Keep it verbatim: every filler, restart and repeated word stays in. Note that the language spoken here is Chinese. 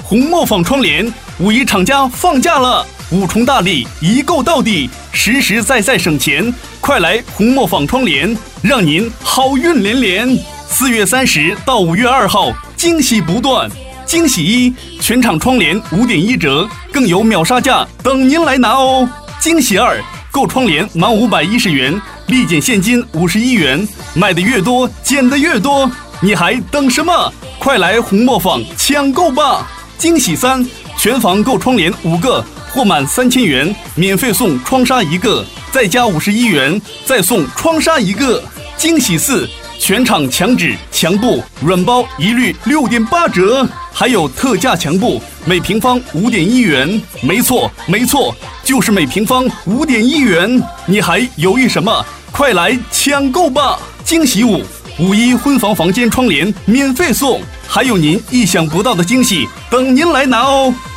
红磨坊窗帘五一厂家放假了，五重大礼一购到底，实实在在省钱，快来红磨坊窗帘，让您好运连连。四月三十到五月二号，惊喜不断。惊喜一，全场窗帘五点一折，更有秒杀价等您来拿哦。惊喜二，购窗帘满五百一十元，立减现金五十一元，买的越多，减的越多，你还等什么？快来红磨坊抢购吧！惊喜三，全房购窗帘五个，货满三千元，免费送窗纱一个，再加五十一元，再送窗纱一个。惊喜四，全场墙纸、墙布、软包一律六点八折，还有特价墙布，每平方五点一元。没错，没错，就是每平方五点一元。你还犹豫什么？快来抢购吧！惊喜五，五一婚房房间窗帘免费送，还有您意想不到的惊喜等您来拿哦。